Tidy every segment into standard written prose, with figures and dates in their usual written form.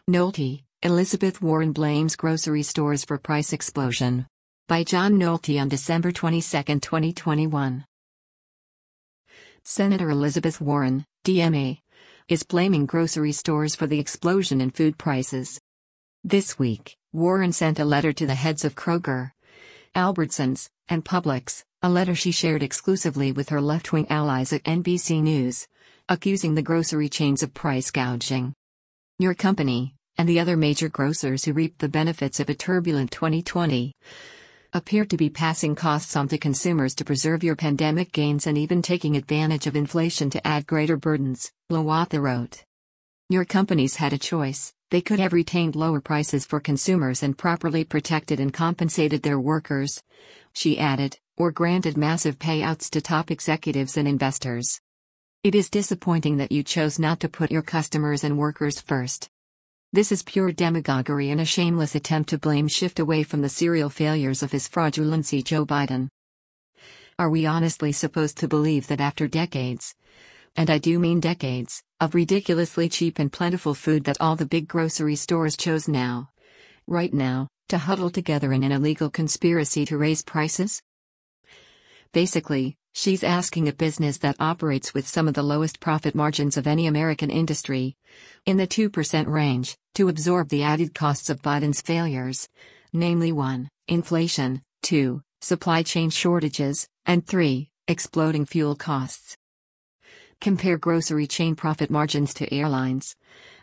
Nolte, Elizabeth Warren blames grocery stores for price explosion. By John Nolte on December 22, 2021. Senator Elizabeth Warren, DMA, is blaming grocery stores for the explosion in food prices. This week, Warren sent a letter to the heads of Kroger, Albertsons, and Publix, a letter she shared exclusively with her left-wing allies at NBC News, accusing the grocery chains of price gouging. Your company, and the other major grocers who reaped the benefits of a turbulent 2020, appear to be passing costs on to consumers to preserve your pandemic gains and even taking advantage of inflation to add greater burdens, Lawatha wrote. Your companies had a choice. They could have retained lower prices for consumers and properly protected and compensated their workers, she added, or granted massive payouts to top executives and investors. It is disappointing that you chose not to put your customers and workers first. This is pure demagoguery and a shameless attempt to blame shift away from the serial failures of his fraudulency Joe Biden. Are we honestly supposed to believe that after decades, and I do mean decades, of ridiculously cheap and plentiful food that all the big grocery stores chose now, right now, to huddle together in an illegal conspiracy to raise prices? Basically, she's asking a business that operates with some of the lowest profit margins of any American industry, in the 2% range, to absorb the added costs of Biden's failures, namely 1. Inflation, 2. Supply chain shortages, and 3. Exploding fuel costs. Compare grocery chain profit margins to airlines.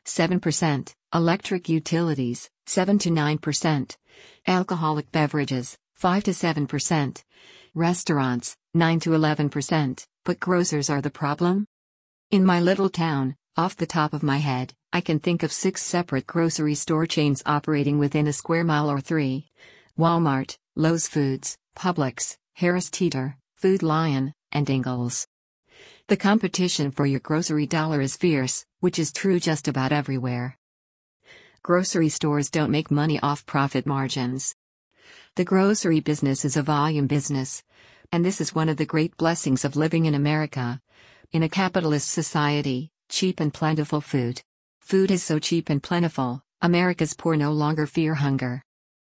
7%, electric utilities, 7 to 9%, alcoholic beverages, 5 to 7%, restaurants, 9 to 11%, but grocers are the problem? In my little town, off the top of my head, I can think of 6 separate grocery store chains operating within a square mile or 3. Walmart, Lowe's Foods, Publix, Harris Teeter, Food Lion, and Ingles. The competition for your grocery dollar is fierce, which is true just about everywhere. Grocery stores don't make money off profit margins. The grocery business is a volume business, and this is one of the great blessings of living in America. In a capitalist society, cheap and plentiful food. Food is so cheap and plentiful, America's poor no longer fear hunger.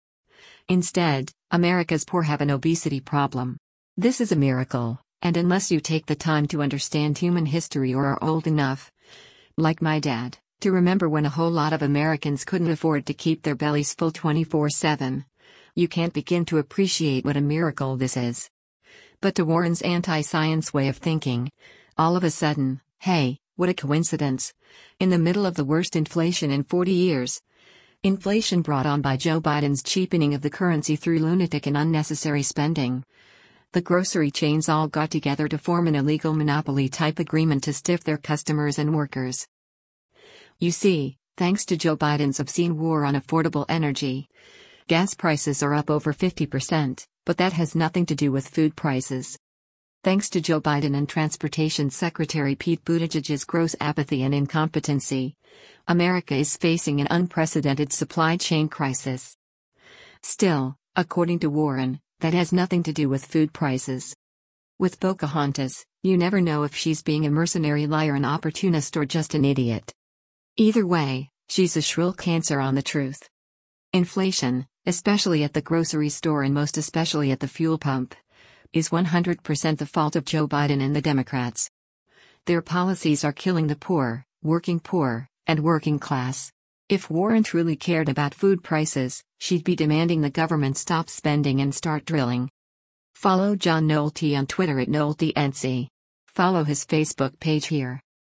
Instead, America's poor have an obesity problem. This is a miracle, and unless you take the time to understand human history or are old enough, like my dad, to remember when a whole lot of Americans couldn't afford to keep their bellies full 24/7, you can't begin to appreciate what a miracle this is. But to Warren's anti-science way of thinking, all of a sudden, hey, what a coincidence, in the middle of the worst inflation in 40 years, inflation brought on by Joe Biden's cheapening of the currency through lunatic and unnecessary spending, the grocery chains all got together to form an illegal monopoly-type agreement to stiff their customers and workers. You see, thanks to Joe Biden's obscene war on affordable energy, gas prices are up over 50%, but that has nothing to do with food prices. Thanks to Joe Biden and Transportation Secretary Pete Buttigieg's gross apathy and incompetency, America is facing an unprecedented supply chain crisis. Still, according to Warren, that has nothing to do with food prices. With Pocahontas, you never know if she's being a mercenary liar, an opportunist, or just an idiot. Either way, she's a shrill cancer on the truth. Inflation, especially at the grocery store and most especially at the fuel pump, is 100% the fault of Joe Biden and the Democrats. Their policies are killing the poor, and working class. If Warren truly cared about food prices, she'd be demanding the government stop spending and start drilling. Follow John Nolte on Twitter at NolteNC. Follow his Facebook page here.